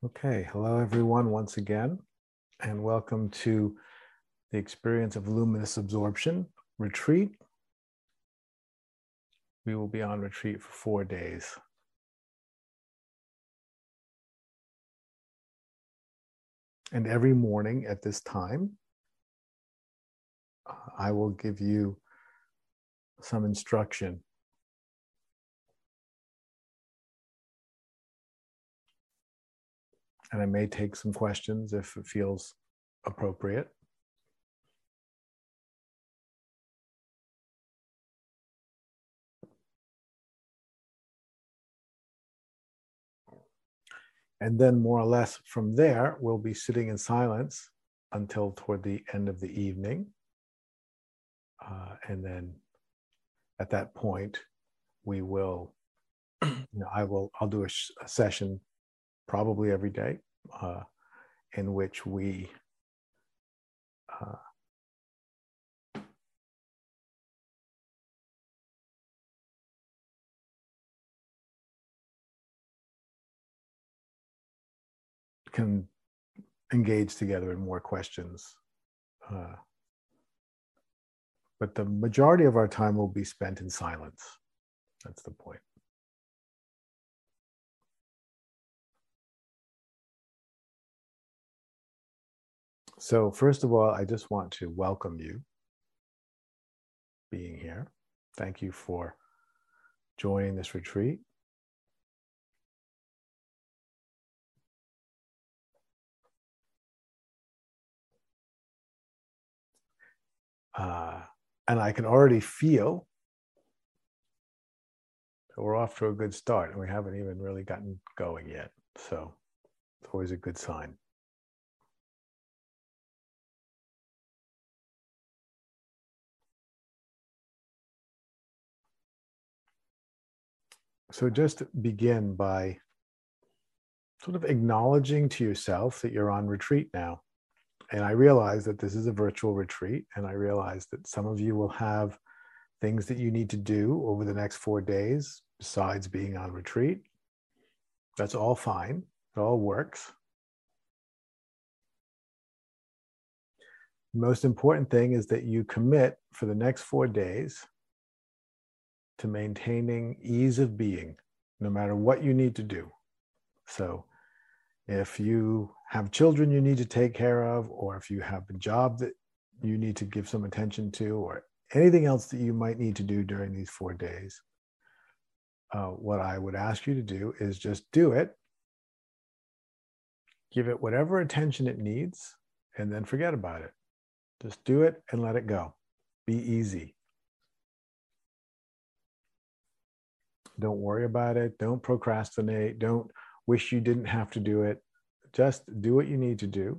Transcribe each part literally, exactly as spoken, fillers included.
Okay, hello everyone once again, and welcome to the Experience of Luminous Absorption retreat. We will be on retreat for four days. And every morning at this time, uh, I will give you some instruction. And I may take some questions if it feels appropriate. And then more or less from there, we'll be sitting in silence until toward the end of the evening. Uh, and then at that point, we will, you know, I will, I'll do a, sh- a session probably every day uh, in which we uh, can engage together in more questions. Uh, but the majority of our time will be spent in silence. That's the point. So first of all, I just want to welcome you being here. Thank you for joining this retreat. Uh, and I can already feel that we're off to a good start, and we haven't even really gotten going yet. So it's always a good sign. So just begin by sort of acknowledging to yourself that you're on retreat now. And I realize that this is a virtual retreat, and I realize that some of you will have things that you need to do over the next four days besides being on retreat. That's all fine. It all works. The most important thing is that you commit for the next four days to maintaining ease of being, no matter what you need to do. So if you have children you need to take care of, or if you have a job that you need to give some attention to, or anything else that you might need to do during these four days, uh, what I would ask you to do is just do it, give it whatever attention it needs, and then forget about it. Just do it and let it go. Be easy. Don't worry about it. Don't procrastinate. Don't wish you didn't have to do it. Just do what you need to do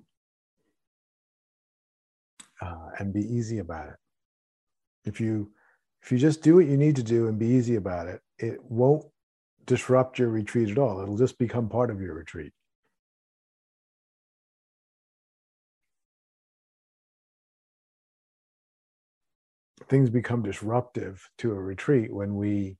uh, and be easy about it. If you if you just do what you need to do and be easy about it, it won't disrupt your retreat at all. It'll just become part of your retreat. Things become disruptive to a retreat when we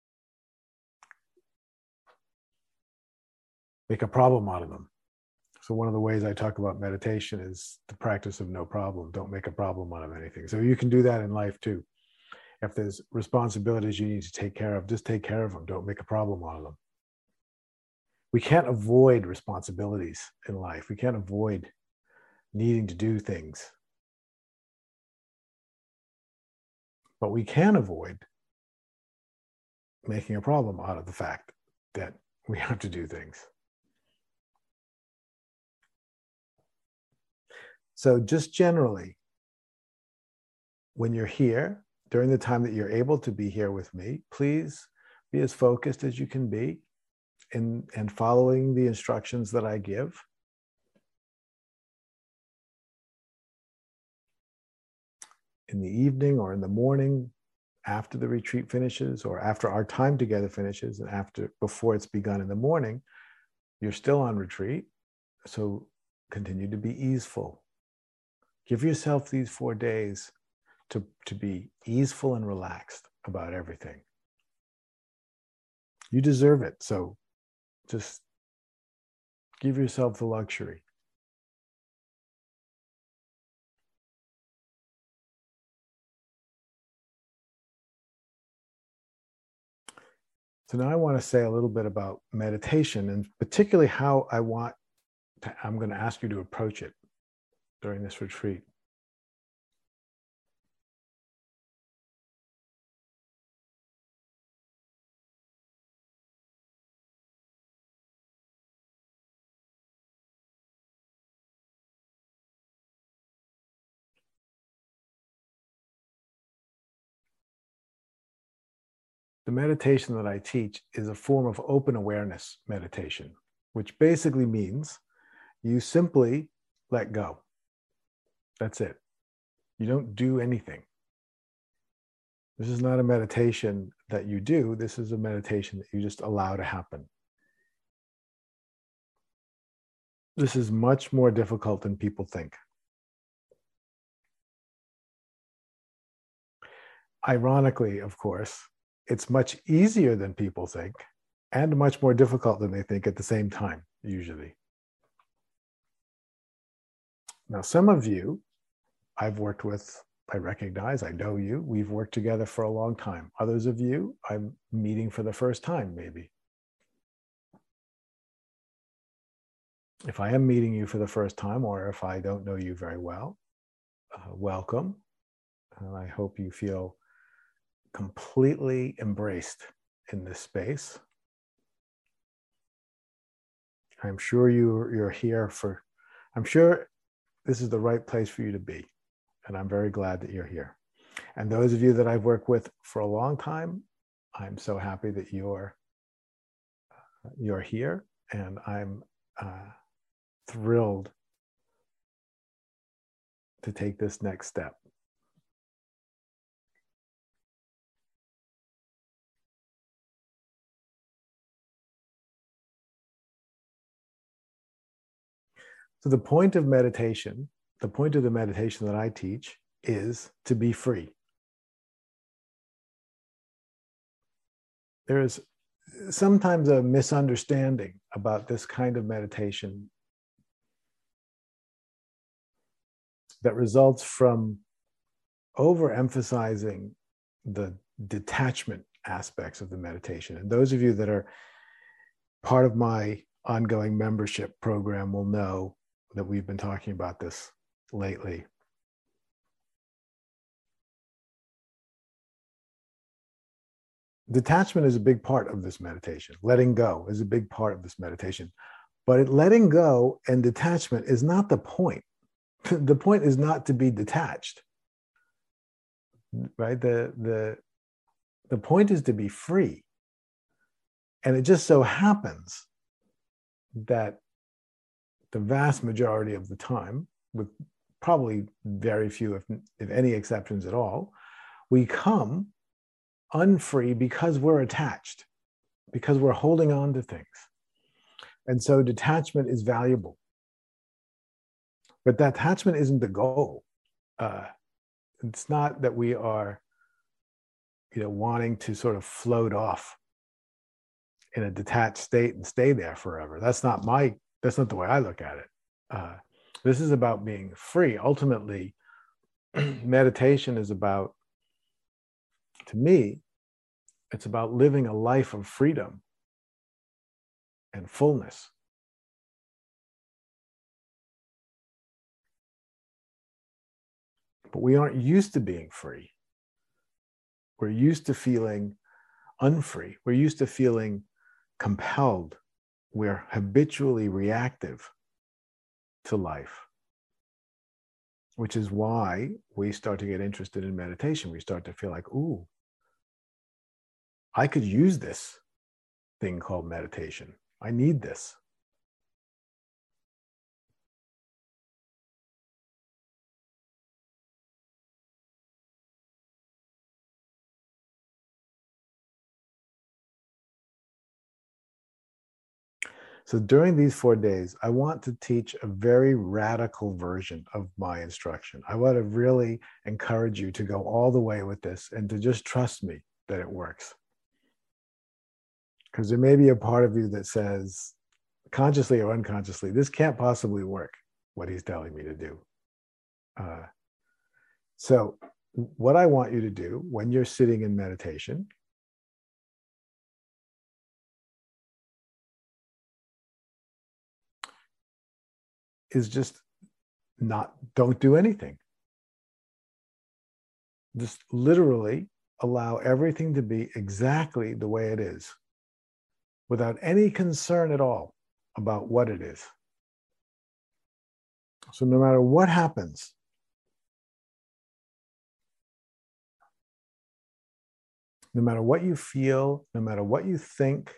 make a problem out of them. So one of the ways I talk about meditation is the practice of no problem. Don't make a problem out of anything. So you can do that in life too. If there's responsibilities you need to take care of, just take care of them. Don't make a problem out of them. We can't avoid responsibilities in life. We can't avoid needing to do things. But we can avoid making a problem out of the fact that we have to do things. So just generally, when you're here, during the time that you're able to be here with me, please be as focused as you can be in, in following the instructions that I give. In the evening or in the morning, after the retreat finishes, or after our time together finishes, and after before it's begun in the morning, you're still on retreat. So continue to be easeful. Give yourself these four days to, to be easeful and relaxed about everything. You deserve it. So just Give yourself the luxury. So now I want to say a little bit about meditation, and particularly how I want to, I'm going to ask you to approach it during this retreat. The meditation that I teach is a form of open awareness meditation, which basically means you simply let go. That's it. You don't do anything. This is not a meditation that you do. This is a meditation that you just allow to happen. This is much more difficult than people think. Ironically, of course, it's much easier than people think and much more difficult than they think at the same time, usually. Now, some of you I've worked with, I recognize, I know you, we've worked together for a long time. Others of you, I'm meeting for the first time, maybe. If I am meeting you for the first time, or if I don't know you very well, uh, welcome. And I hope you feel completely embraced in this space. I'm sure you, you're here for, I'm sure this is the right place for you to be. And I'm very glad that you're here. And those of you that I've worked with for a long time, I'm so happy that you're, uh, you're here. And I'm uh, thrilled to take this next step. So the point of meditation, the point of the meditation that I teach is to be free. There is sometimes a misunderstanding about this kind of meditation that results from overemphasizing the detachment aspects of the meditation. And those of you that are part of my ongoing membership program will know that we've been talking about this lately. Detachment is a big part of this meditation. Letting go is a big part of this meditation. But it, letting go and detachment is not the point. The point is not to be detached, right? The, the, the point is to be free. And it just so happens that the vast majority of the time, with probably very few, if, if any exceptions at all, we come unfree because we're attached, because we're holding on to things. And so detachment is valuable. But that attachment isn't the goal. Uh, it's not that we are, you know, wanting to sort of float off in a detached state and stay there forever. That's not my, that's not the way I look at it. Uh, this is about being free. Ultimately, meditation is about, to me, it's about living a life of freedom and fullness. But we aren't used to being free. We're used to feeling unfree. We're used to feeling compelled. We're habitually reactive to life, which is why we start to get interested in meditation. We start to feel like, ooh, I could use this thing called meditation. I need this. So during these four days, I want to teach a very radical version of my instruction. I want to really encourage you to go all the way with this and to just trust me that it works. Because there may be a part of you that says, consciously or unconsciously, this can't possibly work, what he's telling me to do. Uh, so what I want you to do when you're sitting in meditation is just not, don't do anything. Just literally allow everything to be exactly the way it is, without any concern at all about what it is. So no matter what happens, no matter what you feel, no matter what you think,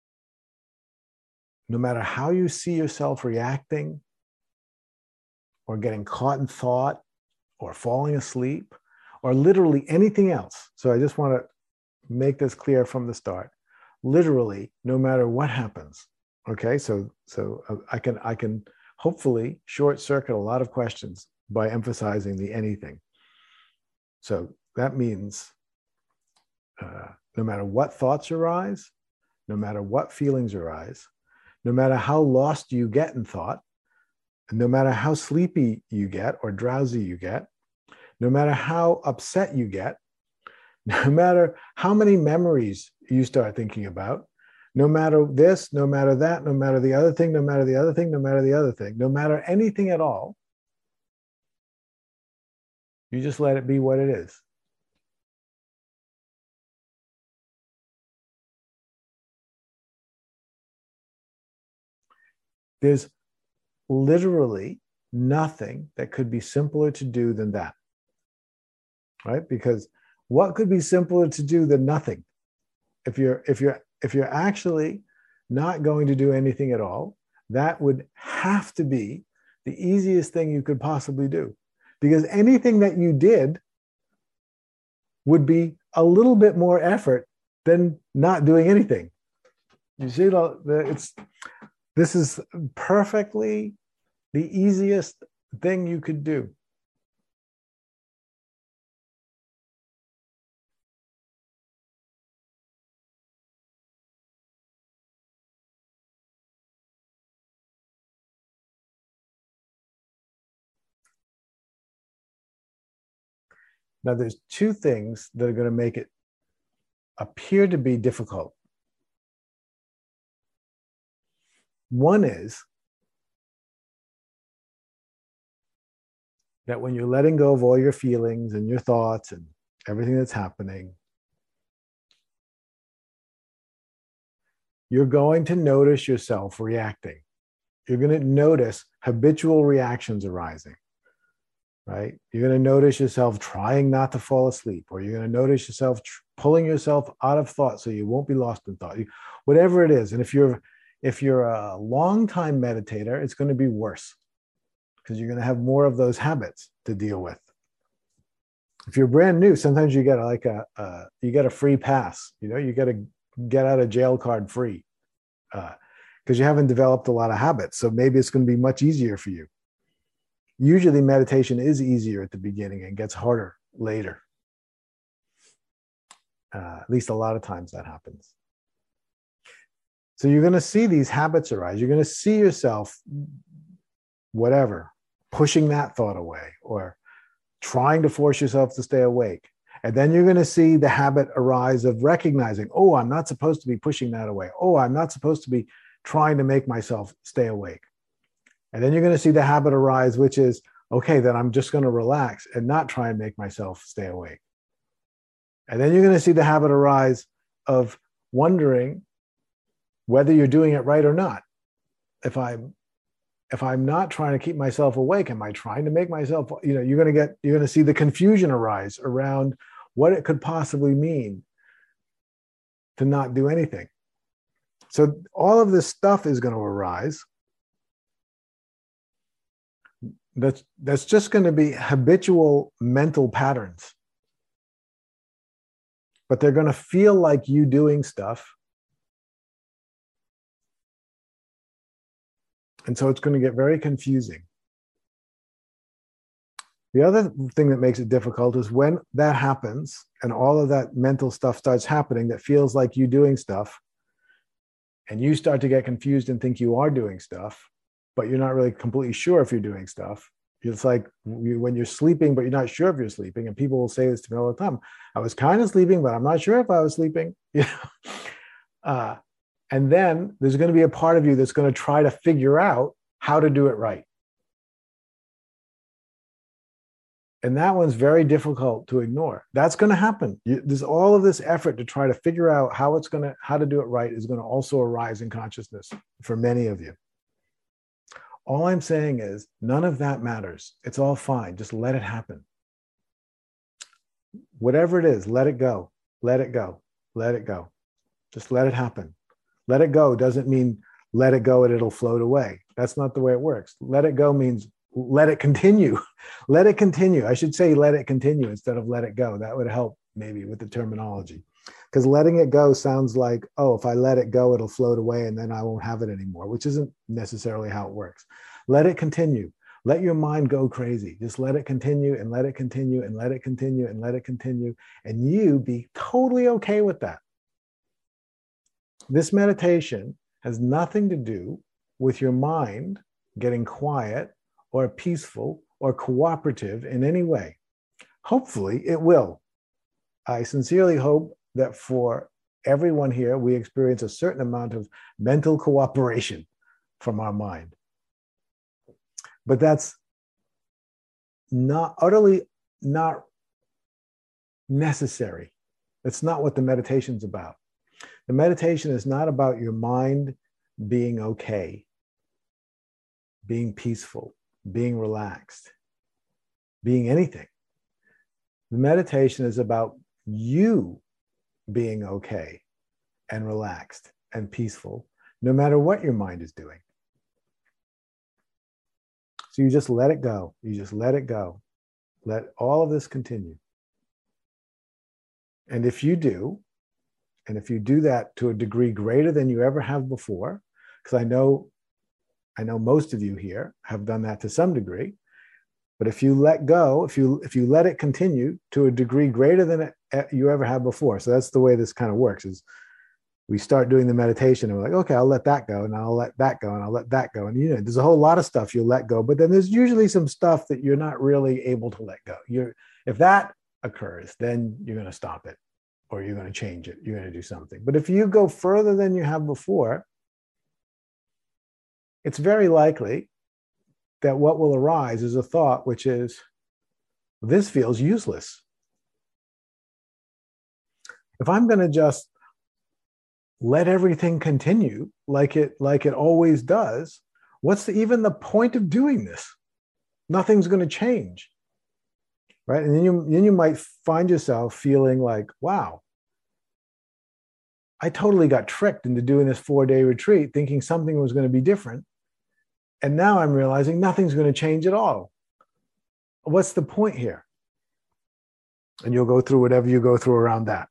no matter how you see yourself reacting, or getting caught in thought, or falling asleep, or literally anything else. So I just want to make this clear from the start. Literally, no matter what happens. Okay, so so I can I can hopefully short circuit a lot of questions by emphasizing the anything. So that means uh, no matter what thoughts arise, no matter what feelings arise, no matter how lost you get in thought, no matter how sleepy you get or drowsy you get, no matter how upset you get, no matter how many memories you start thinking about, no matter this, no matter that, no matter the other thing, no matter the other thing, no matter the other thing, no matter anything at all, you just let it be what it is. There's literally nothing that could be simpler to do than that, right? Because what could be simpler to do than nothing? If you're if you're if you're actually not going to do anything at all, that would have to be the easiest thing you could possibly do, because anything that you did would be a little bit more effort than not doing anything. You see, the, the, it's this is perfectly the easiest thing you could do. Now, there's two things that are going to make it appear to be difficult. One is that when you're letting go of all your feelings and your thoughts and everything that's happening, you're going to notice yourself reacting. You're going to notice habitual reactions arising, right? You're going to notice yourself trying not to fall asleep, or you're going to notice yourself tr- pulling yourself out of thought so you won't be lost in thought, you, whatever it is. And if you're if you're a long-time meditator, it's going to be worse, because you're going to have more of those habits to deal with. If you're brand new, sometimes you get like a, a you get a free pass. You know, you get a get out of jail card free, because uh, you haven't developed a lot of habits. So maybe it's going to be much easier for you. Usually meditation is easier at the beginning and gets harder later. Uh, at least a lot of times that happens. So you're going to see these habits arise. You're going to see yourself, whatever, pushing that thought away or trying to force yourself to stay awake. And then you're going to see the habit arise of recognizing, oh, I'm not supposed to be pushing that away. Oh, I'm not supposed to be trying to make myself stay awake. And then you're going to see the habit arise, which is, okay, then I'm just going to relax and not try and make myself stay awake. And then you're going to see the habit arise of wondering whether you're doing it right or not. If I'm if I'm not trying to keep myself awake, am I trying to make myself, you know, you're going to get, you're going to see the confusion arise around what it could possibly mean to not do anything. So all of this stuff is going to arise. That's, that's just going to be habitual mental patterns. But they're going to feel like you doing stuff. And so it's going to get very confusing. The other thing that makes it difficult is when that happens and all of that mental stuff starts happening that feels like you doing stuff, and you start to get confused and think you are doing stuff, but you're not really completely sure if you're doing stuff. It's like when you're sleeping, but you're not sure if you're sleeping. And people will say this to me all the time. I was kind of sleeping, but I'm not sure if I was sleeping. You know? uh, and then there's going to be a part of you that's going to try to figure out how to do it right. And that one's very difficult to ignore. That's going to happen. You, there's all of this effort to try to figure out how it's going to, how to do it right is going to also arise in consciousness for many of you. All I'm saying is none of that matters. It's all fine. Just let it happen. Whatever it is, let it go. Let it go. Let it go. Just let it happen. Let it go doesn't mean let it go and it'll float away. That's not the way it works. Let it go means let it continue. Let it continue. I should say let it continue instead of let it go. That would help maybe with the terminology. Because letting it go sounds like, oh, if I let it go, it'll float away and then I won't have it anymore, which isn't necessarily how it works. Let it continue. Let your mind go crazy. Just let it continue and let it continue and let it continue and let it continue. And you be totally okay with that. This meditation has nothing to do with your mind getting quiet or peaceful or cooperative in any way. Hopefully it will. I sincerely hope that for everyone here, we experience a certain amount of mental cooperation from our mind. But that's not utterly not necessary. That's not what the meditation's about. The meditation is not about your mind being okay, being peaceful, being relaxed, being anything. The meditation is about you being okay and relaxed and peaceful, no matter what your mind is doing. So you just let it go. You just let it go. Let all of this continue. And if you do, and if you do that to a degree greater than you ever have before, because I know, I know most of you here have done that to some degree, but if you let go, if you if you let it continue to a degree greater than it, you ever have before, so that's the way this kind of works, is we start doing the meditation and we're like, okay, I'll let that go, and I'll let that go, and I'll let that go. And you know, there's a whole lot of stuff you let go, but then there's usually some stuff that you're not really able to let go. You're, if that occurs, then you're going to stop it, or you're going to change it. You're going to do something. But if you go further than you have before, it's very likely that what will arise is a thought, which is, this feels useless. If I'm going to just let everything continue like it like it always does, what's the, even the point of doing this? Nothing's going to change, right? And then you then you might find yourself feeling like, wow, I totally got tricked into doing this four-day retreat thinking something was going to be different, and now I'm realizing nothing's going to change at all. What's the point here? And you'll go through whatever you go through around that.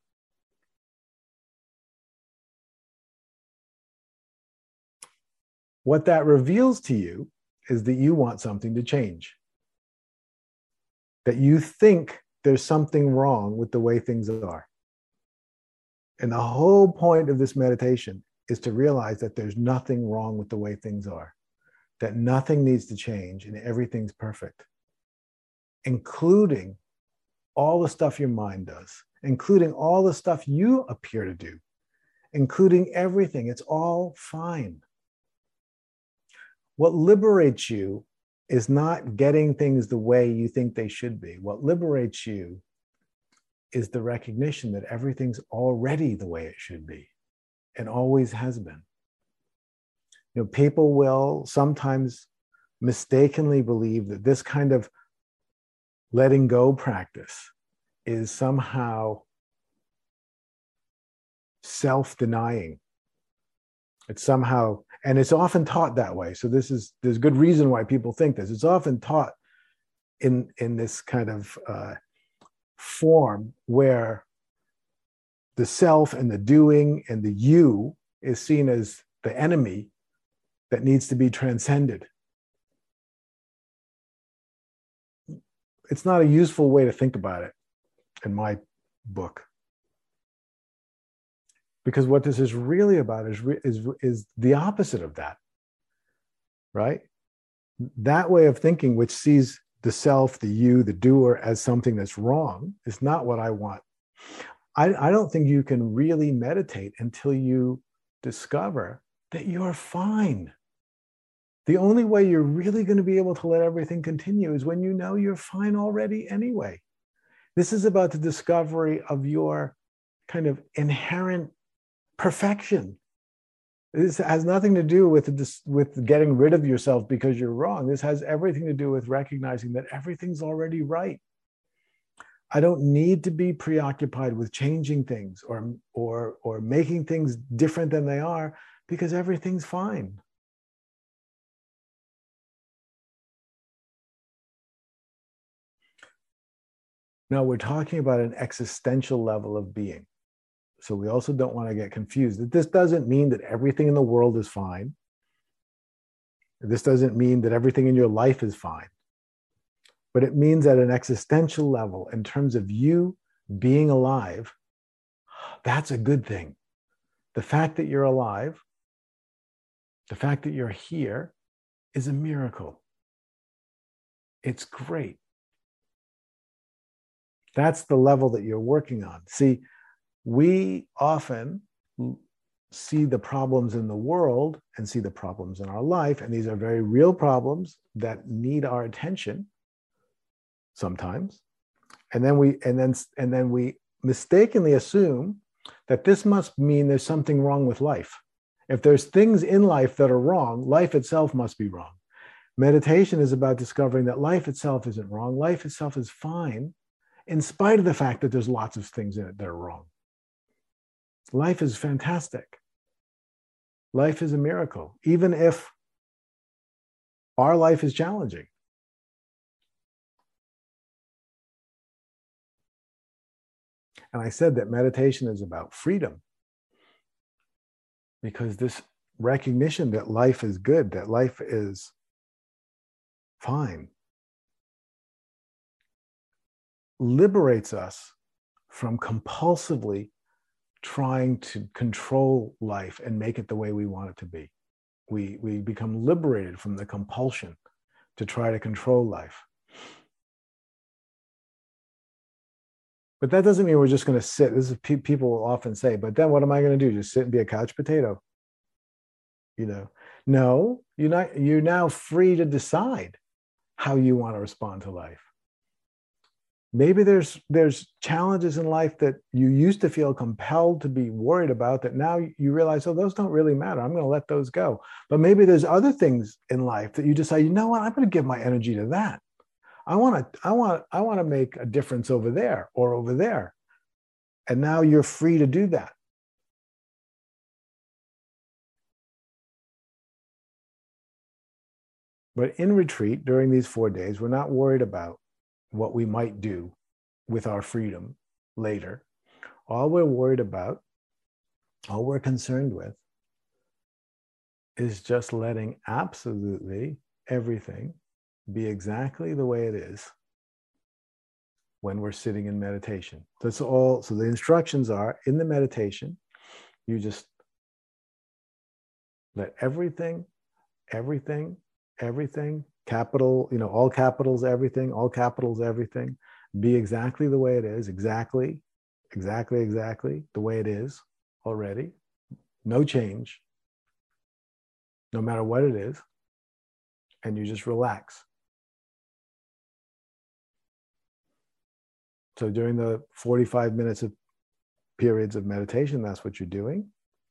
What that reveals to you is that you want something to change. That you think there's something wrong with the way things are. And the whole point of this meditation is to realize that there's nothing wrong with the way things are. That nothing needs to change and everything's perfect. Including all the stuff your mind does. Including all the stuff you appear to do. Including everything. It's all fine. What liberates you is not getting things the way you think they should be. What liberates you is the recognition that everything's already the way it should be and always has been. You know, people will sometimes mistakenly believe that this kind of letting go practice is somehow self-denying. It's somehow, and it's often taught that way. So this is, there's good reason why people think this. It's often taught in, in this kind of uh, form where the self and the doing and the you is seen as the enemy that needs to be transcended. It's not a useful way to think about it in my book. Because what this is really about is, is, is the opposite of that, right? That way of thinking, which sees the self, the you, the doer as something that's wrong, is not what I want. I, I don't think you can really meditate until you discover that you're fine. The only way you're really going to be able to let everything continue is when you know you're fine already anyway. This is about the discovery of your kind of inherent perfection. This has nothing to do with, this, with getting rid of yourself because you're wrong. This has everything to do with recognizing that everything's already right. I don't need to be preoccupied with changing things or, or, or making things different than they are, because everything's fine. Now, we're talking about an existential level of being. So we also don't want to get confused. This doesn't mean that everything in the world is fine. This doesn't mean that everything in your life is fine. But it means at an existential level, in terms of you being alive, that's a good thing. The fact that you're alive, the fact that you're here, is a miracle. It's great. That's the level that you're working on. See, we often see the problems in the world and see the problems in our life, and these are very real problems that need our attention sometimes. And then we and then and then we mistakenly assume that this must mean there's something wrong with life. If there's things in life that are wrong, life itself must be wrong. Meditation is about discovering that life itself isn't wrong. Life itself is fine, in spite of the fact that there's lots of things in it that are wrong. Life is fantastic. Life is a miracle, even if our life is challenging. And I said that meditation is about freedom, because this recognition that life is good, that life is fine, liberates us from compulsively trying to control life and make it the way we want it to be. We, we become liberated from the compulsion to try to control life. But that doesn't mean we're just going to sit. This is pe- people often say, but then what am I going to do? Just sit and be a couch potato? You know, no, you're not, you're now free to decide how you want to respond to life. Maybe there's there's challenges in life that you used to feel compelled to be worried about that now you realize, oh, those don't really matter. I'm going to let those go. But maybe there's other things in life that you decide, you know what, I'm going to give my energy to that. I want to I want I want to make a difference over there or over there. And now you're free to do that. But in retreat during these four days, we're not worried about what we might do with our freedom later. All we're worried about, all we're concerned with, is just letting absolutely everything be exactly the way it is when we're sitting in meditation. That's all. So the instructions are, in the meditation, you just let everything, everything, everything, capital, you know, all capitals, everything, all capitals, everything, be exactly the way it is, exactly, exactly, exactly the way it is already. No change, no matter what it is. And you just relax. So during the forty-five minutes of periods of meditation, that's what you're doing.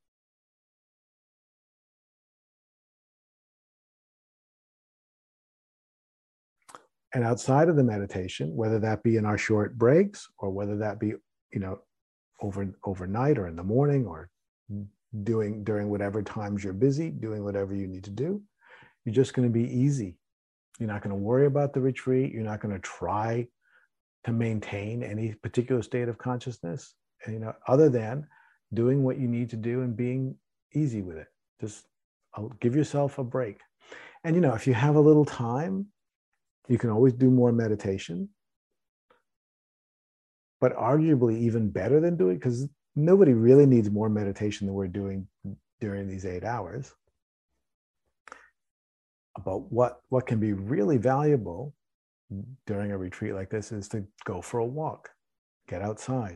And outside of the meditation, whether that be in our short breaks or whether that be, you know, over overnight or in the morning or doing during whatever times you're busy, doing whatever you need to do, you're just going to be easy. You're not going to worry about the retreat. You're not going to try to maintain any particular state of consciousness, you know, other than doing what you need to do and being easy with it. Just give yourself a break. And, you know, if you have a little time, you can always do more meditation. But arguably even better than doing, because nobody really needs more meditation than we're doing during these eight hours. But what, what can be really valuable during a retreat like this is to go for a walk, get outside,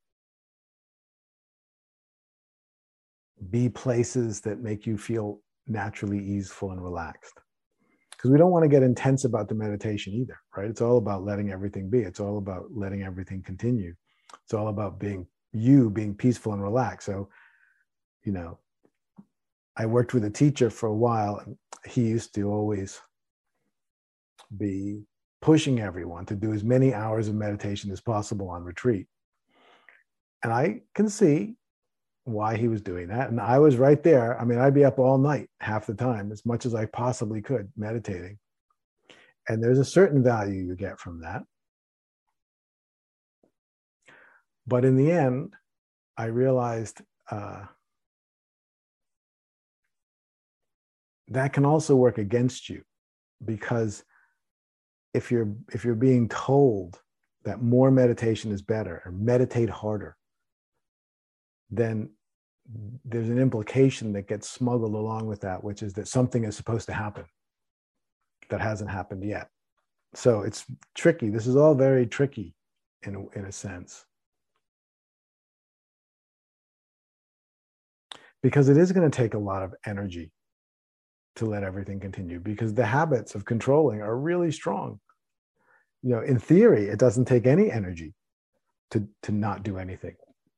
be places that make you feel naturally easeful and relaxed. Because we don't want to get intense about the meditation either, right? It's all about letting everything be. It's all about letting everything continue. It's all about being you, being peaceful and relaxed. So, you know, I worked with a teacher for a while, and he used to always be pushing everyone to do as many hours of meditation as possible on retreat. And I can see why he was doing that. And I was right there. I mean, I'd be up all night half the time, as much as I possibly could, meditating. And there's a certain value you get from that. But in the end, I realized uh, that can also work against you, because if you're if you're being told that more meditation is better, or meditate harder, then there's an implication that gets smuggled along with that, which is that something is supposed to happen that hasn't happened yet. So it's tricky. This is all very tricky in a, in a sense. Because it is going to take a lot of energy to let everything continue, because the habits of controlling are really strong. You know, in theory, it doesn't take any energy to, to not do anything.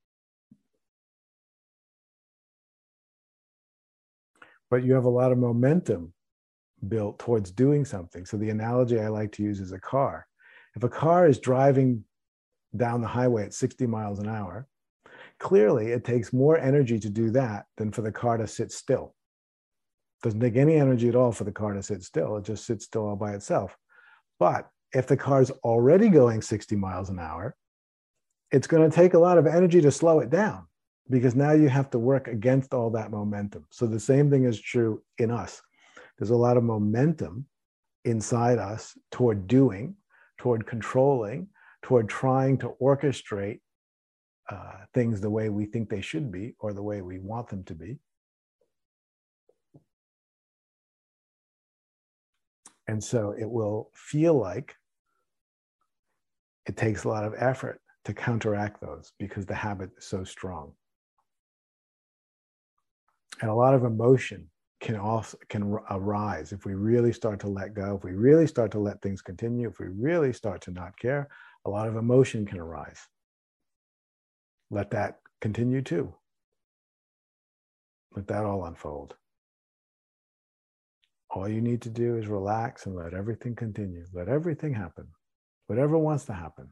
But you have a lot of momentum built towards doing something. So the analogy I like to use is a car. If a car is driving down the highway at sixty miles an hour, clearly it takes more energy to do that than for the car to sit still. It doesn't take any energy at all for the car to sit still. It just sits still all by itself. But if the car is already going sixty miles an hour, it's going to take a lot of energy to slow it down, because now you have to work against all that momentum. So the same thing is true in us. There's a lot of momentum inside us toward doing, toward controlling, toward trying to orchestrate uh, things the way we think they should be, or the way we want them to be. And so it will feel like it takes a lot of effort to counteract those, because the habit is so strong. And a lot of emotion can also can arise if we really start to let go, if we really start to let things continue, if we really start to not care. A lot of emotion can arise. Let that continue too. Let that all unfold. All you need to do is relax and let everything continue. Let everything happen. Whatever wants to happen.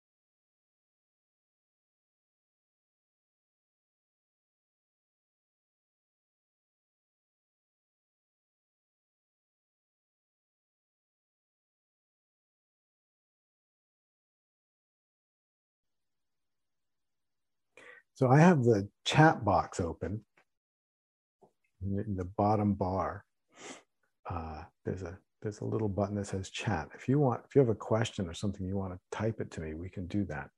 So I have the chat box open in the bottom bar. Uh, there's a there's a little button that says chat. If you want, if you have a question or something you want to type it to me, we can do that.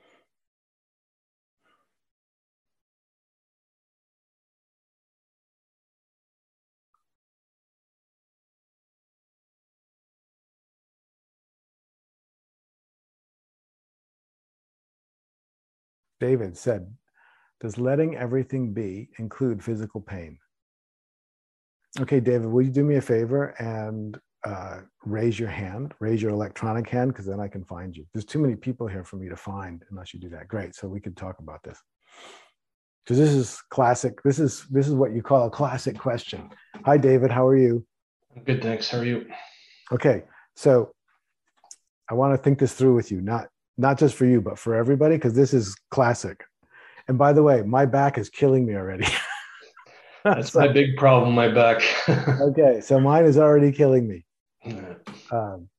David said, does letting everything be include physical pain? Okay, David, will you do me a favor and uh, raise your hand, raise your electronic hand, because then I can find you. There's too many people here for me to find unless you do that. Great, so we could talk about this. Because this is classic. This is this is what you call a classic question. Hi, David, how are you? I'm good, thanks. How are you? Okay, so I want to think this through with you, not not just for you, but for everybody, because this is classic. And by the way, my back is killing me already. That's so, my big problem, my back. Okay, so mine is already killing me. Um,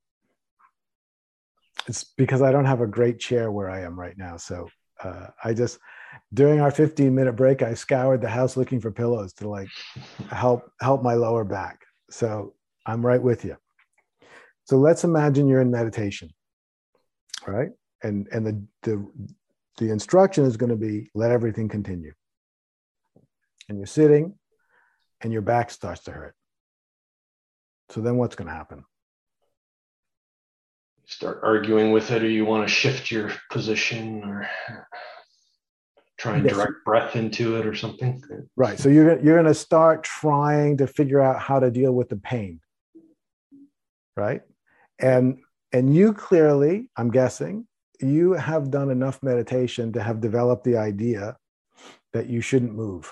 it's because I don't have a great chair where I am right now. So uh, I just, during our fifteen minute break, I scoured the house looking for pillows to like help help my lower back. So I'm right with you. So let's imagine you're in meditation, right? And and the the the instruction is going to be let everything continue. And you're sitting and your back starts to hurt. So then what's going to happen? Start arguing with it, or you want to shift your position or try and direct yes. breath into it or something. Right. So you're, you're going to start trying to figure out how to deal with the pain. Right. And, and you clearly, I'm guessing, you have done enough meditation to have developed the idea that you shouldn't move.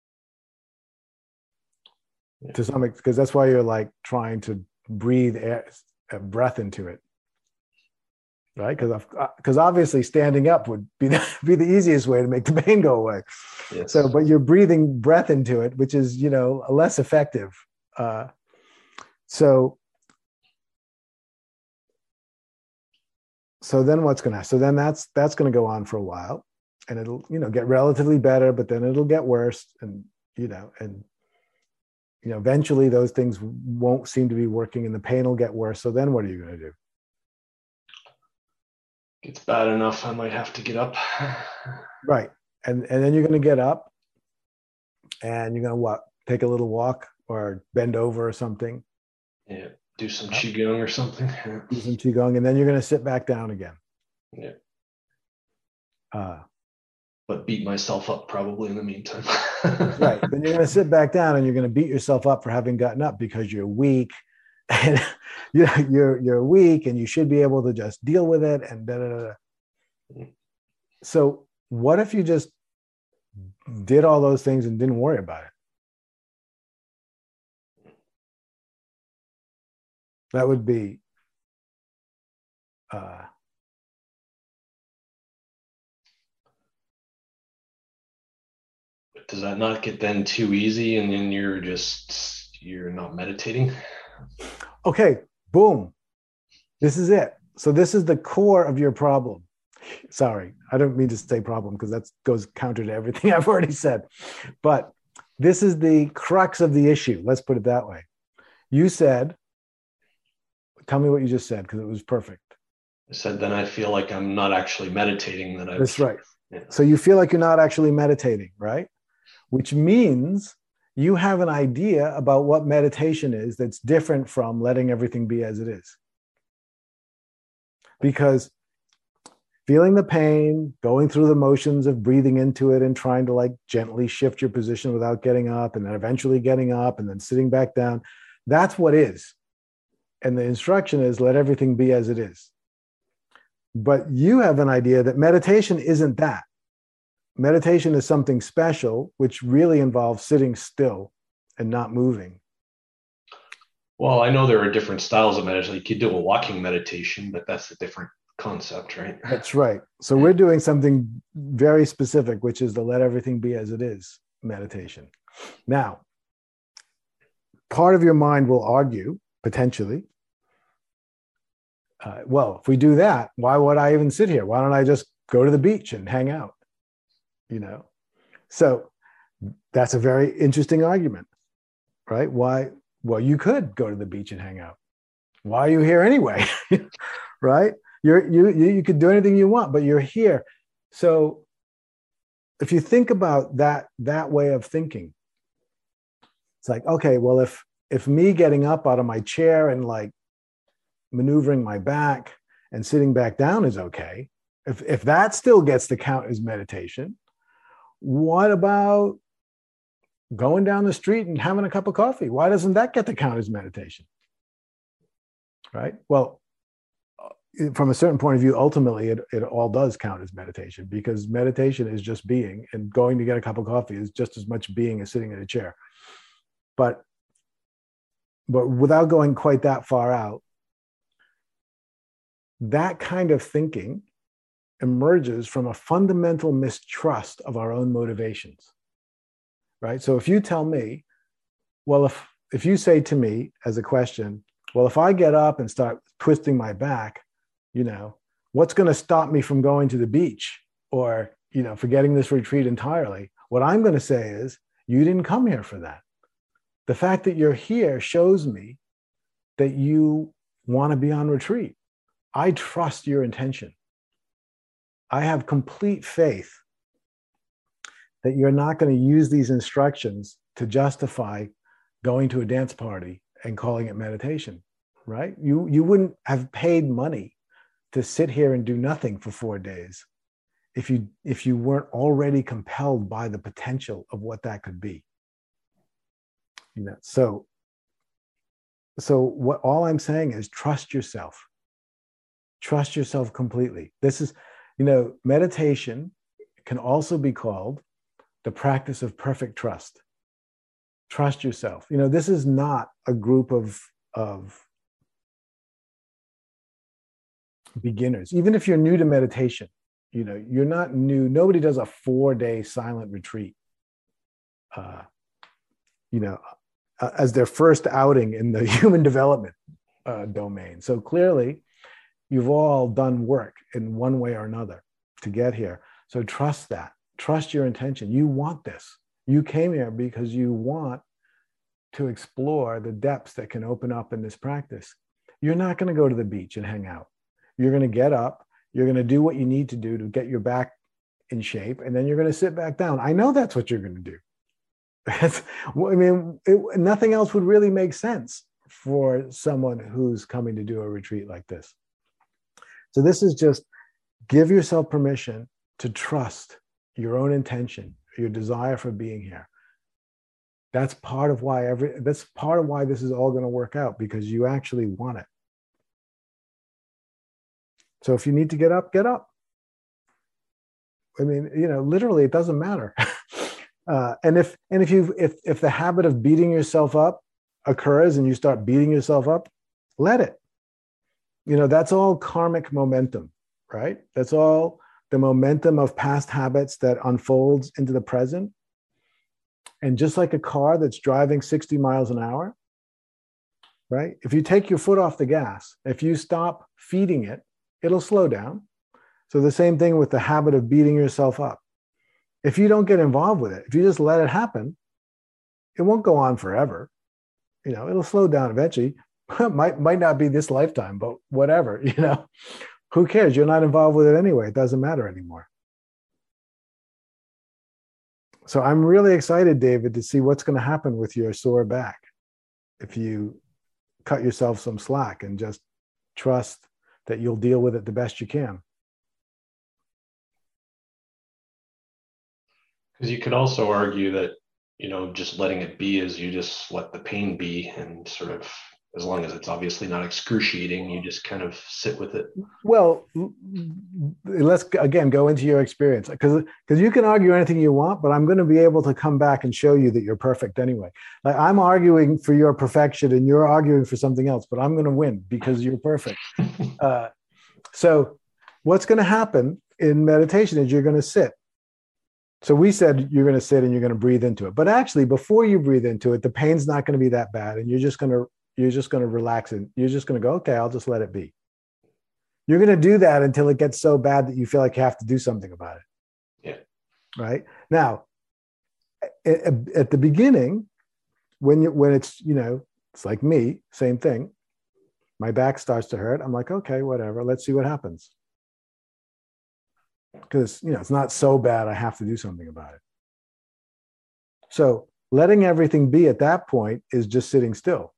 Yeah. To some extent, because that's why you're like trying to breathe air, breath into it. Right? Because because obviously standing up would be the, be the easiest way to make the pain go away. Yes. So, but you're breathing breath into it, which is, you know, less effective. Uh, so, so then what's going to, so then that's, that's going to go on for a while, and it'll, you know, get relatively better, but then it'll get worse, and, you know, and, you know, eventually those things won't seem to be working and the pain will get worse. So then what are you going to do? Gets bad enough, I might have to get up. Right. And and then you're going to get up and you're going to what? Take a little walk or bend over or something. Yeah. Do some Qigong or something. Yeah. Do some Qigong, and then you're going to sit back down again. Yeah. Uh, but beat myself up probably in the meantime. Right. Then you're going to sit back down and you're going to beat yourself up for having gotten up because you're weak. And you're you're weak, and you should be able to just deal with it. And da, da, da, da. So what if you just did all those things and didn't worry about it? That would be uh, does that not get then too easy, and then you're just you're not meditating? Okay, boom. This is it. So this is the core of your problem. Sorry, I don't mean to say problem because that goes counter to everything I've already said. But this is the crux of the issue. Let's put it that way. You said, tell me what you just said, because it was perfect. I said, then I feel like I'm not actually meditating. That I've, That's right. Yeah. So you feel like you're not actually meditating, right? Which means you have an idea about what meditation is that's different from letting everything be as it is. Because feeling the pain, going through the motions of breathing into it and trying to like gently shift your position without getting up, and then eventually getting up and then sitting back down, that's what is. And the instruction is let everything be as it is. But you have an idea that meditation isn't that. Meditation is something special, which really involves sitting still and not moving. Well, I know there are different styles of meditation. You could do a walking meditation, but that's a different concept, right? That's right. So we're doing something very specific, which is the let everything be as it is meditation. Now, part of your mind will argue, potentially, uh, well, if we do that, why would I even sit here? Why don't I just go to the beach and hang out? You know, so that's a very interesting argument, right? Why? Well, you could go to the beach and hang out. Why are you here anyway? Right? You're, you, you, you could do anything you want, but you're here. So if you think about that, that way of thinking, it's like, okay, well, if, if me getting up out of my chair and like maneuvering my back and sitting back down is okay, if, if that still gets to count as meditation, what about going down the street and having a cup of coffee? Why doesn't that get to count as meditation? Right? Well, from a certain point of view, ultimately, it, it all does count as meditation, because meditation is just being, and going to get a cup of coffee is just as much being as sitting in a chair. But, but without going quite that far out, that kind of thinking emerges from a fundamental mistrust of our own motivations, right? So if you tell me, well, if, if you say to me as a question, well, if I get up and start twisting my back, you know, what's going to stop me from going to the beach or, you know, forgetting this retreat entirely? What I'm going to say is, you didn't come here for that. The fact that you're here shows me that you want to be on retreat. I trust your intention. I have complete faith that you're not going to use these instructions to justify going to a dance party and calling it meditation, right? You, you wouldn't have paid money to sit here and do nothing for four days if you, if you weren't already compelled by the potential of what that could be. You know, so, so what all I'm saying is trust yourself. Trust yourself completely. This is, you know, meditation can also be called the practice of perfect trust. Trust yourself. You know, this is not a group of, of beginners. Even if you're new to meditation, you know, you're not new. Nobody does a four-day silent retreat, uh, you know, uh, as their first outing in the human development uh, domain. So clearly, you've all done work in one way or another to get here. So trust that. Trust your intention. You want this. You came here because you want to explore the depths that can open up in this practice. You're not going to go to the beach and hang out. You're going to get up. You're going to do what you need to do to get your back in shape, and then you're going to sit back down. I know that's what you're going to do. That's, I mean, it, nothing else would really make sense for someone who's coming to do a retreat like this. So this is just give yourself permission to trust your own intention, your desire for being here. That's part of why every, that's part of why this is all going to work out, because you actually want it. So if you need to get up, get up. I mean, you know, literally, it doesn't matter. uh, and if and if you if if the habit of beating yourself up occurs and you start beating yourself up, let it. You know, that's all karmic momentum, right? That's all the momentum of past habits that unfolds into the present. And just like a car that's driving sixty miles an hour, right? If you take your foot off the gas, if you stop feeding it, it'll slow down. So the same thing with the habit of beating yourself up. If you don't get involved with it, if you just let it happen, it won't go on forever. You know, it'll slow down eventually. might, might not be this lifetime, but whatever, you know, who cares? You're not involved with it anyway. It doesn't matter anymore. So I'm really excited, David, to see what's going to happen with your sore back if you cut yourself some slack and just trust that you'll deal with it the best you can. Because you could also argue that, you know, just letting it be is you just let the pain be, and sort of, as long as it's obviously not excruciating, you just kind of sit with it. Well, let's again go into your experience, because because you can argue anything you want, but I'm going to be able to come back and show you that you're perfect anyway. Like I'm arguing for your perfection and you're arguing for something else, but I'm going to win because you're perfect. uh, so what's going to happen in meditation is you're going to sit. So we said you're going to sit and you're going to breathe into it, but actually before you breathe into it, the pain's not going to be that bad, and you're just going to you're just going to relax and you're just going to go, okay, I'll just let it be. You're going to do that until it gets so bad that you feel like you have to do something about it. Yeah. Right now, at, at the beginning, when you when it's you know it's like me, same thing. My back starts to hurt. I'm like, okay, whatever. Let's see what happens. Because, you know, it's not so bad I have to do something about it. So letting everything be at that point is just sitting still.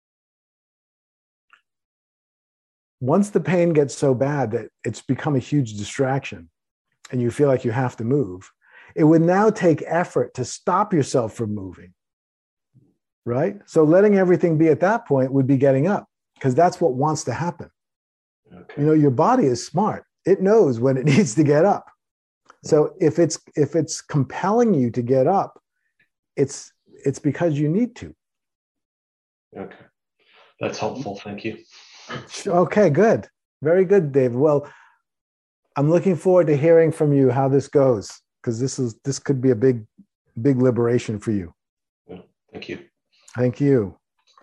Once the pain gets so bad that it's become a huge distraction and you feel like you have to move, it would now take effort to stop yourself from moving, right? So letting everything be at that point would be getting up, because that's what wants to happen. Okay. You know, your body is smart. It knows when it needs to get up. So if it's if it's compelling you to get up, it's it's because you need to. Okay. That's helpful. Thank you. Okay, good. Very good, David. Well, I'm looking forward to hearing from you how this goes, because this is this could be a big, big liberation for you. Yeah, thank you. Thank you.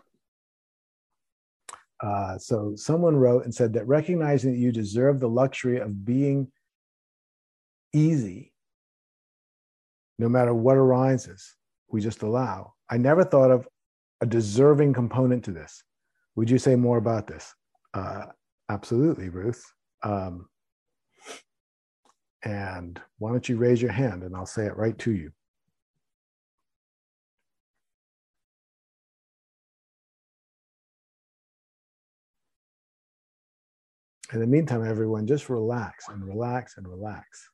Uh, so someone wrote and said that recognizing that you deserve the luxury of being easy, no matter what arises, we just allow. I never thought of a deserving component to this. Would you say more about this? Uh, absolutely, Ruth. Um, And why don't you raise your hand and I'll say it right to you. In the meantime, everyone, just relax and relax and relax.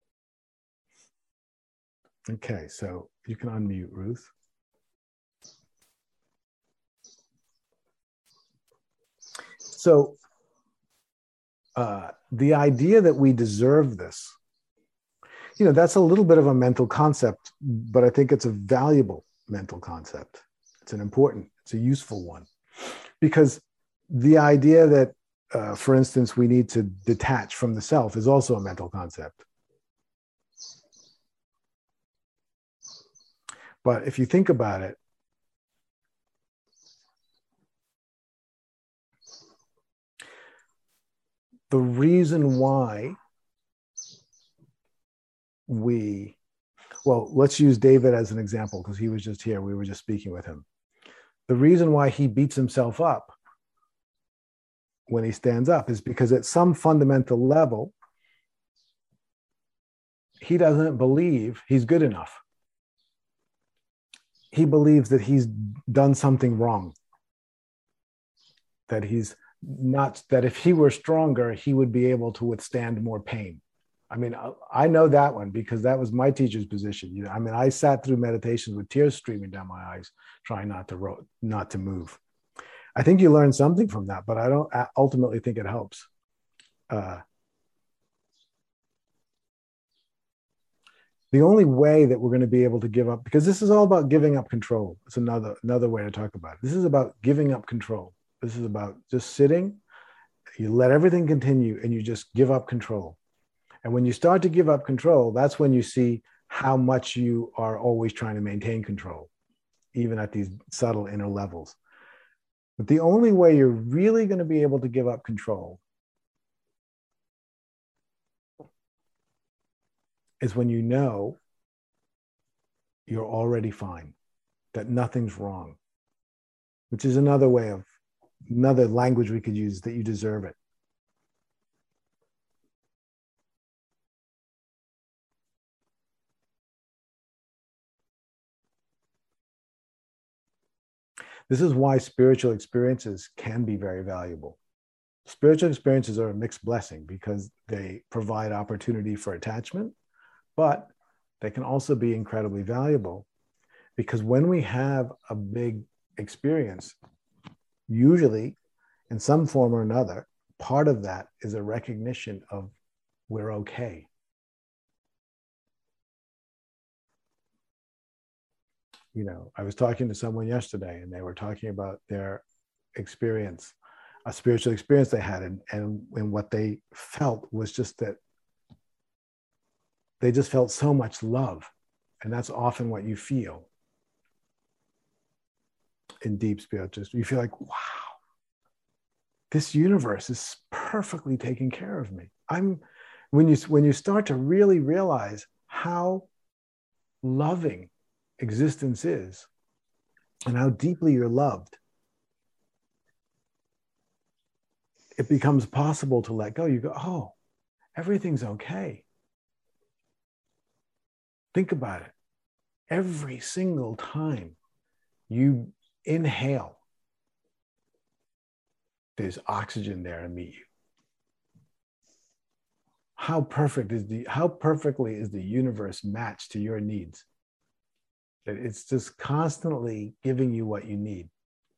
Okay, so you can unmute, Ruth. So uh, the idea that we deserve this, you know, that's a little bit of a mental concept, but I think it's a valuable mental concept. It's an important, it's a useful one. Because the idea that, uh, for instance, we need to detach from the self is also a mental concept. But if you think about it, the reason why we, well, let's use David as an example because he was just here. We were just speaking with him. The reason why he beats himself up when he stands up is because at some fundamental level, he doesn't believe he's good enough. He believes that he's done something wrong, that he's not, that if he were stronger, he would be able to withstand more pain. I mean, I know that one because that was my teacher's position. You know, I mean, I sat through meditations with tears streaming down my eyes, trying not to ro- not to move. I think you learn something from that, but I don't ultimately think it helps. Uh, the only way that we're going to be able to give up, because this is all about giving up control. It's another another way to talk about it. This is about giving up control. This is about just sitting. You let everything continue, and you just give up control. And when you start to give up control, that's when you see how much you are always trying to maintain control, even at these subtle inner levels. But the only way you're really going to be able to give up control is when you know you're already fine, that nothing's wrong, which is another way of, another language we could use, that you deserve it. This is why spiritual experiences can be very valuable. Spiritual experiences are a mixed blessing because they provide opportunity for attachment, but they can also be incredibly valuable because when we have a big experience, usually in some form or another, part of that is a recognition of we're okay. You know, I was talking to someone yesterday and they were talking about their experience, a spiritual experience they had, and, and, and what they felt was just that they just felt so much love. And that's often what you feel in deep spiritual. You feel like, wow, this universe is perfectly taking care of me. I'm, when you, when you start to really realize how loving existence is and how deeply you're loved, it becomes possible to let go. You go, oh, everything's okay. Think about it. Every single time you inhale, there's oxygen there to meet you. How perfect is the, how perfectly is the universe matched to your needs? That it's just constantly giving you what you need.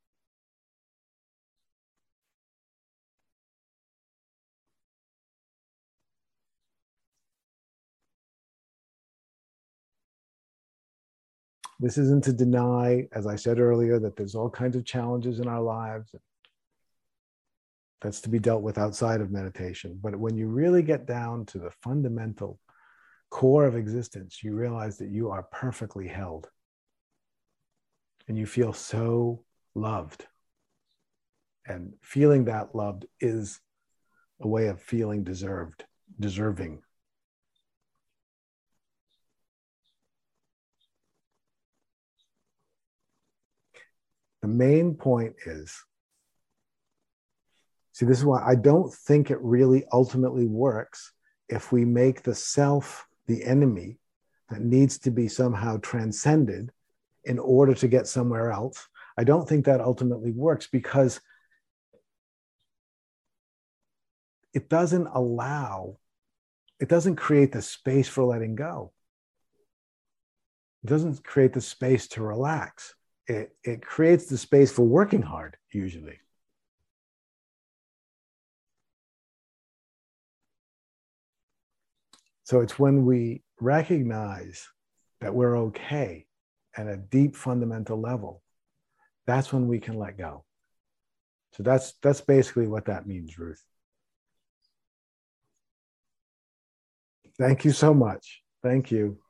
This isn't to deny, as I said earlier, that there's all kinds of challenges in our lives. That's to be dealt with outside of meditation. But when you really get down to the fundamental core of existence, you realize that you are perfectly held. And you feel so loved. And feeling that loved is a way of feeling deserved, deserving. The main point is, see, this is why I don't think it really ultimately works if we make the self the enemy that needs to be somehow transcended in order to get somewhere else, I don't think that ultimately works, because it doesn't allow, it doesn't create the space for letting go. It doesn't create the space to relax. It, it creates the space for working hard, usually. So it's when we recognize that we're okay at a deep fundamental level, that's when we can let go. So that's that's basically what that means, Ruth. Thank you so much. Thank you.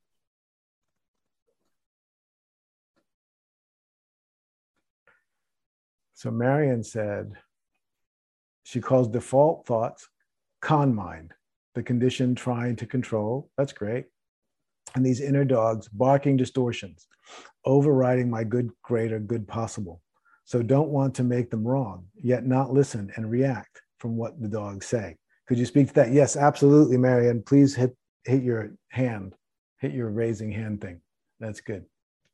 So Marion said, she calls default thoughts con mind, the condition trying to control. That's great. And these inner dogs, barking distortions, overriding my good, greater, good possible. So don't want to make them wrong, yet not listen and react from what the dogs say. Could you speak to that? Yes, absolutely, Marion. Please hit, hit your hand, hit your raising hand thing. That's good.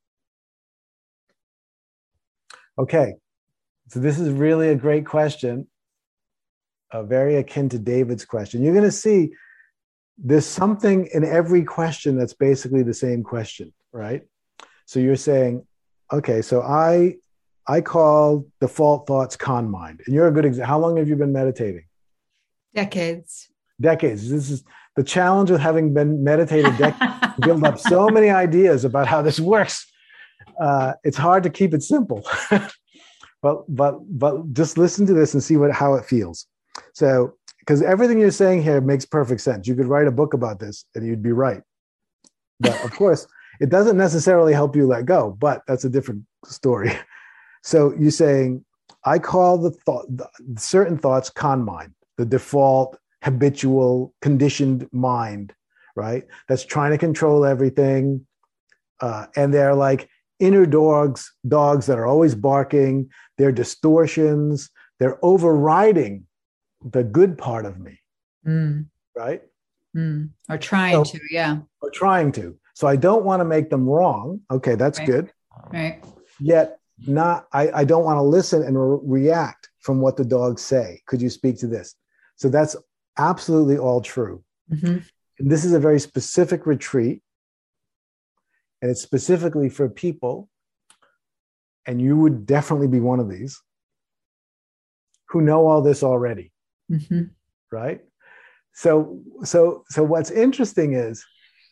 Okay, so this is really a great question, uh, very akin to David's question. You're going to see there's something in every question that's basically the same question, right? So you're saying, okay, so I I call default thoughts con mind. And you're a good example. How long have you been meditating? Decades. Decades. This is the challenge of having been meditated decades. Build up so many ideas about how this works. Uh, it's hard to keep it simple. but but but just listen to this and see what how it feels. So, because everything you're saying here makes perfect sense. You could write a book about this and you'd be right. But of course, it doesn't necessarily help you let go, but that's a different story. So you're saying, I call the thought, the certain thoughts con mind, the default, habitual, conditioned mind, right? That's trying to control everything. Uh, and they're like inner dogs, dogs that are always barking. They're distortions. They're overriding the good part of me, mm. right? Mm. Or trying so, to, yeah. Or trying to. So I don't want to make them wrong. Okay, that's right. good. Right. Yet not, I, I don't want to listen and re- react from what the dogs say. Could you speak to this? So that's absolutely all true. Mm-hmm. And this is a very specific retreat. And it's specifically for people, and you would definitely be one of these, who know all this already. Mm-hmm. Right? So, so, so what's interesting is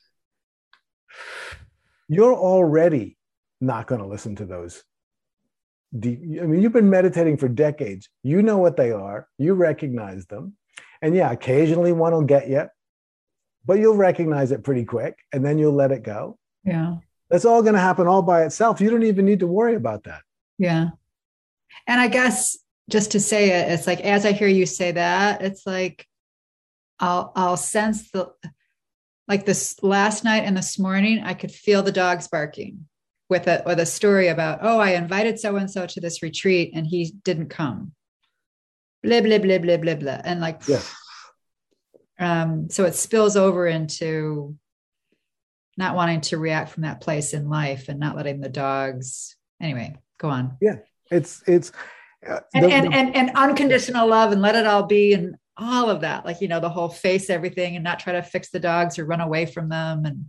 you're already not going to listen to those. Deep, I mean, you've been meditating for decades. You know what they are. You recognize them. And yeah, occasionally one will get you, but you'll recognize it pretty quick and then you'll let it go. Yeah. That's all going to happen all by itself. You don't even need to worry about that. Yeah. And I guess just to say it, it's like, as I hear you say that, it's like, I'll, I'll sense the, like this last night and this morning, I could feel the dogs barking with a, with a story about, oh, I invited so-and-so to this retreat and he didn't come. Blah, blah, blah, blah, blah, blah. And like, yeah. um, so it spills over into not wanting to react from that place in life and not letting the dogs, anyway, go on. Yeah. It's, it's, uh, and, the, and, the, and, and unconditional love and let it all be. And all of that, like, you know, the whole face everything and not try to fix the dogs or run away from them. And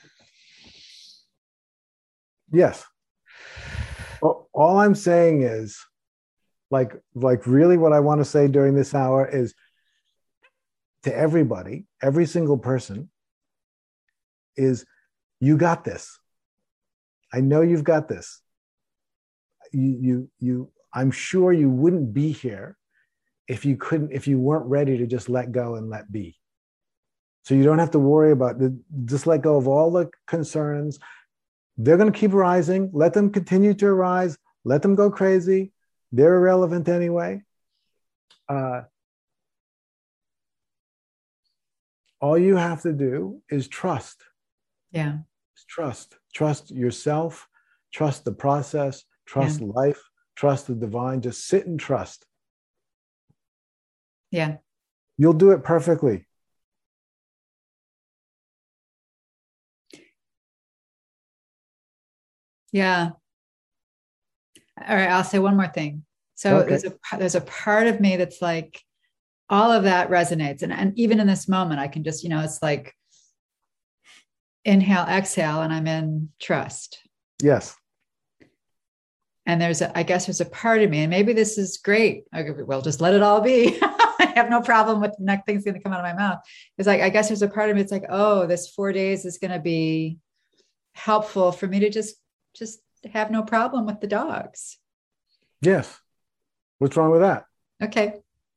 yes. Well, all I'm saying is like, like really what I want to say during this hour is to everybody, every single person is, you got this. I know you've got this. You, you, you, I'm sure you wouldn't be here if you couldn't, if you weren't ready to just let go and let be. So you don't have to worry about the, just let go of all the concerns. They're going to keep arising. Let them continue to arise. Let them go crazy. They're irrelevant anyway. Uh, all you have to do is trust. Yeah. Trust. Trust yourself. Trust the process. Trust yeah. life. Trust the divine. Just sit and trust. Yeah. You'll do it perfectly. Yeah. All right. I'll say one more thing. So Okay. there's a there's a part of me that's like, all of that resonates. And, and even in this moment, I can just, you know, it's like inhale, exhale, and I'm in trust. Yes. And there's a, I guess there's a part of me, and maybe this is great. Okay, well, just let it all be. I have no problem with the next thing's going to come out of my mouth. It's like, I guess there's a part of me. It's like, oh, this four days is going to be helpful for me to just, just have no problem with the dogs. Yes. What's wrong with that? Okay.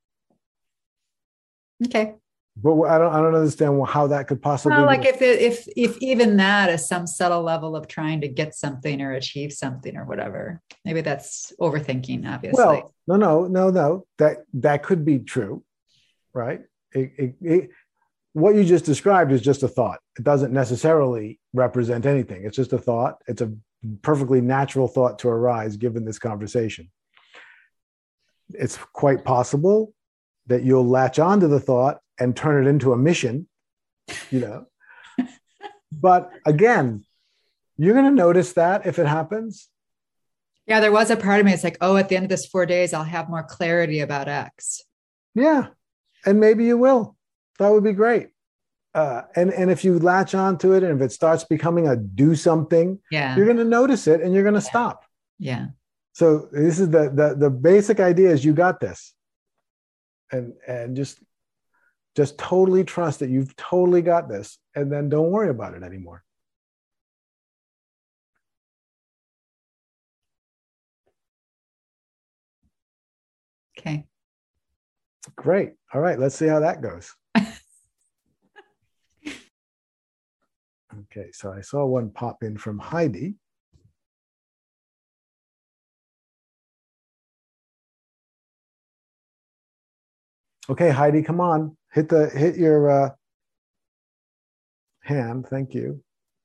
Okay. But I don't, I don't understand how that could possibly. Well, like if, it, if, if even that is some subtle level of trying to get something or achieve something or whatever, maybe that's overthinking, obviously. Well, no, no, no, no, that, that could be true, right? It, it, it, what you just described is just a thought. It doesn't necessarily represent anything. It's just a thought. It's a perfectly natural thought to arise given this conversation. It's quite possible that you'll latch onto the thought and turn it into a mission, you know. But again, you're going to notice that if it happens. Yeah, there was a part of me. It's like, oh, at the end of this four days, I'll have more clarity about X. Yeah. And maybe you will. That would be great. Uh, and, and if you latch onto it and if it starts becoming a do something, yeah, you're going to notice it and you're going to yeah. stop. Yeah. So this is the, the, the basic idea is you got this. And, and just, just totally trust that you've totally got this, and then don't worry about it anymore. Okay. Great. All right. Let's see how that goes. Okay. So I saw one pop in from Heidi. Okay, Heidi, come on. Hit the hit your uh, hand. Thank you.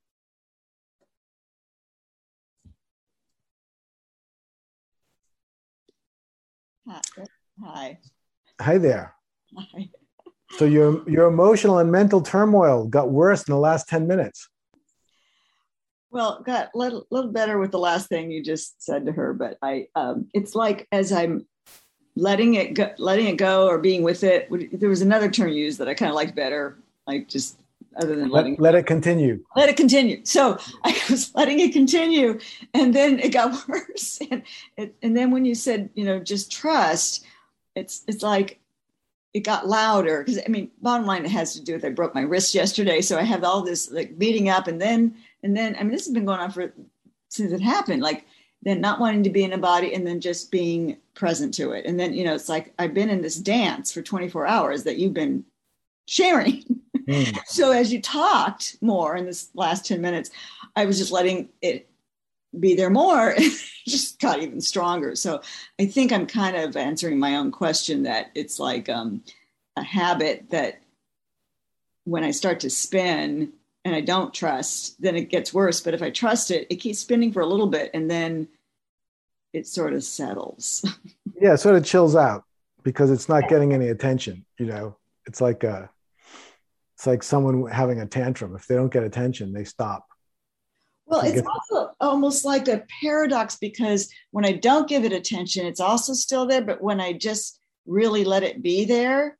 Hi. Hi there. Hi. So your your emotional and mental turmoil got worse in the last ten minutes. Well, got a little, little better with the last thing you just said to her, but I um, it's like as I'm letting it go, letting it go or being with it. There was another term used that I kind of liked better, like just other than letting let, let it continue. Let it continue. So I was letting it continue, and then it got worse. And it, and then when you said, you know, just trust, it's it's like it got louder. Because I mean, bottom line, it has to do with I broke my wrist yesterday, so I have all this like beating up, and then and then I mean, this has been going on for since it happened. Like then not wanting to be in a body, and then just being present to it, and then you know, it's like I've been in this dance for twenty-four hours that you've been sharing. Mm. So as you talked more in this last ten minutes, I was just letting it be there more. It just got even stronger. So I think I'm kind of answering my own question that it's like um, a habit that when I start to spin and I don't trust, then it gets worse. But if I trust it, it keeps spinning for a little bit and then it sort of settles. Yeah, it sort of chills out because it's not getting any attention. You know, it's like a It's like someone having a tantrum. If they don't get attention, they stop. Well, it's also almost like a paradox because when I don't give it attention, it's also still there. But when I just really let it be there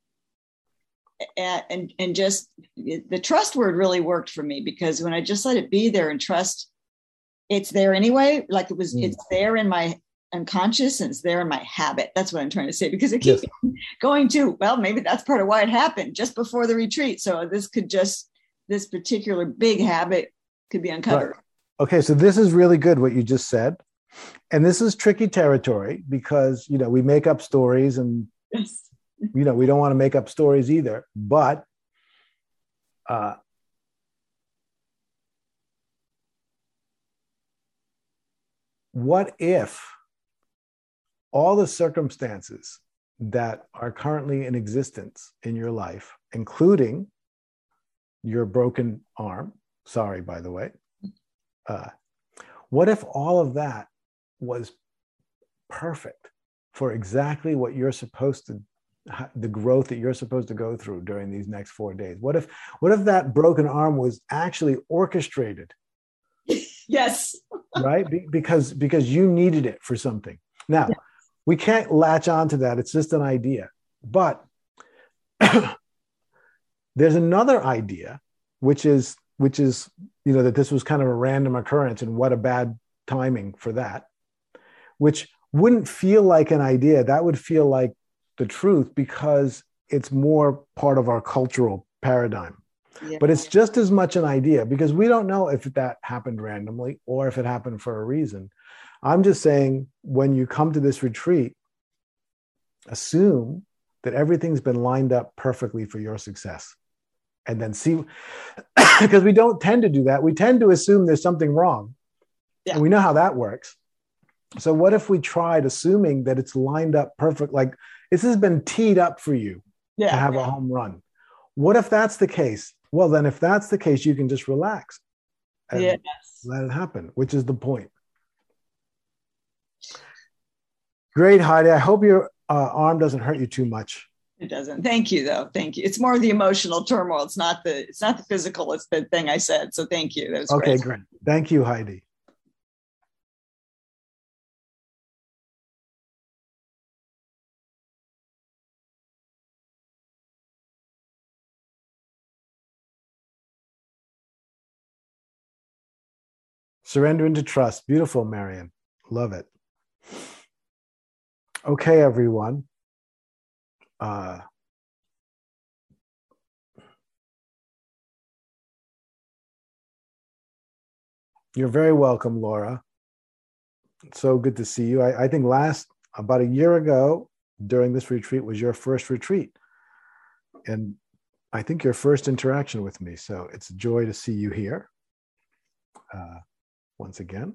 and, and, and just the trust word really worked for me because when I just let it be there and trust it's there anyway, like it was, mm. it's there in my unconscious and it's there in my habit. That's what I'm trying to say because I keep yes. going to, well, maybe that's part of why it happened just before the retreat. So this could just, this particular big habit could be uncovered. Right. Okay. So this is really good what you just said. And this is tricky territory because, you know, we make up stories and, yes. you know, we don't want to make up stories either, but uh, what if all the circumstances that are currently in existence in your life, including your broken arm, sorry, by the way, uh, what if all of that was perfect for exactly what you're supposed to, the growth that you're supposed to go through during these next four days? What if, what if that broken arm was actually orchestrated Yes. Right? Be- because because you needed it for something. Now, yeah. we can't latch on to that. It's just an idea. But there's another idea, which is which is, you know, that this was kind of a random occurrence, and what a bad timing for that, which wouldn't feel like an idea. That would feel like the truth because it's more part of our cultural paradigm. Yeah. But it's just as much an idea because we don't know if that happened randomly or if it happened for a reason. I'm just saying, when you come to this retreat, assume that everything's been lined up perfectly for your success. And then see, because we don't tend to do that. We tend to assume there's something wrong. Yeah. And we know how that works. So what if we tried assuming that it's lined up perfect? Like this has been teed up for you yeah. to have a home run. What if that's the case? Well, then if that's the case, you can just relax and yes. let it happen, which is the point. Great, Heidi. I hope your uh, arm doesn't hurt you too much. It doesn't. Thank you, though. Thank you. It's more the emotional turmoil. It's not the. It's not the physical. It's the thing I said. So thank you. That was okay. Great. Great. Thank you, Heidi. Surrender into trust. Beautiful, Marion. Love it. Okay, everyone. Uh, you're very welcome, Laura. It's so good to see you. I, I think last, about a year ago, during this retreat was your first retreat. And I think your first interaction with me. So it's a joy to see you here. Uh, once again.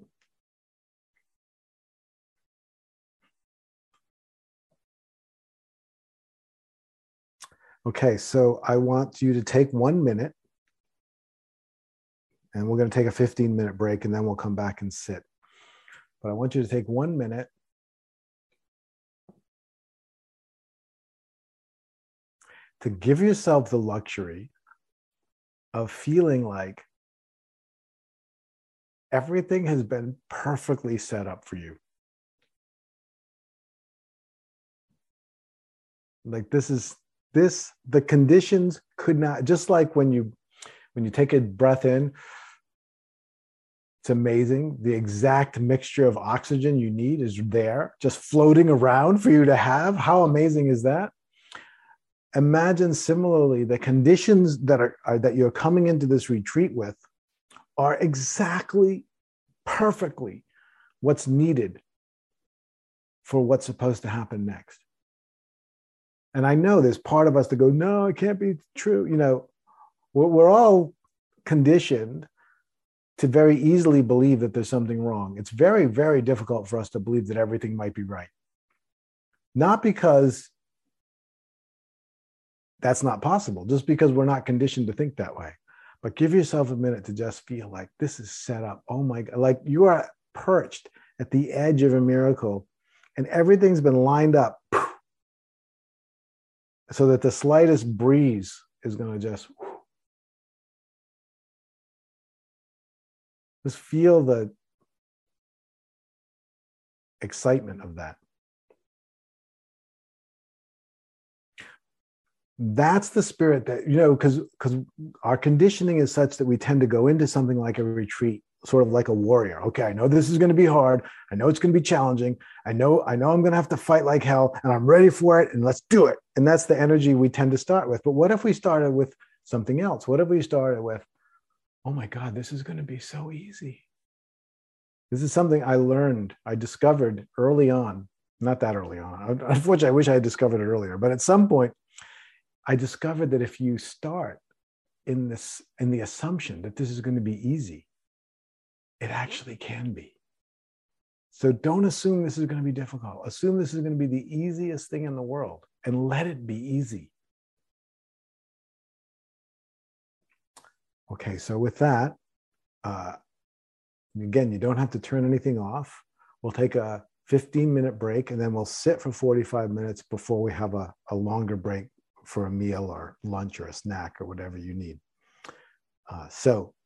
Okay, so I want you to take one minute and we're going to take a fifteen minute break and then we'll come back and sit. But I want you to take one minute to give yourself the luxury of feeling like everything has been perfectly set up for you. Like this is, this, the conditions could not, just like when you, when you take a breath in, it's amazing. The exact mixture of oxygen you need is there, just floating around for you to have. How amazing is that? Imagine similarly, the conditions that are, are that you're coming into this retreat with are exactly, perfectly what's needed for what's supposed to happen next. And I know there's part of us that go, no, it can't be true. You know, we're, we're all conditioned to very easily believe that there's something wrong. It's very, very difficult for us to believe that everything might be right. Not because that's not possible, just because we're not conditioned to think that way. But give yourself a minute to just feel like this is set up. Oh my God, like you are perched at the edge of a miracle and everything's been lined up so that the slightest breeze is going to just, just feel the excitement of that. That's the spirit that, you know, because because our conditioning is such that we tend to go into something like a retreat, sort of like a warrior. Okay, I know this is going to be hard. I know it's going to be challenging. I know, I know I'm going to have to fight like hell and I'm ready for it and let's do it. And that's the energy we tend to start with. But what if we started with something else? What if we started with, oh my God, this is going to be so easy. This is something I learned, I discovered early on, not that early on. Unfortunately, I wish I had discovered it earlier, but at some point, I discovered that if you start in this, in the assumption that this is going to be easy, it actually can be. So don't assume this is going to be difficult. Assume this is going to be the easiest thing in the world and let it be easy. Okay, so with that, uh, again, you don't have to turn anything off. We'll take a fifteen minute break and then we'll sit for forty-five minutes before we have a, a longer break for a meal or lunch or a snack or whatever you need. Uh, so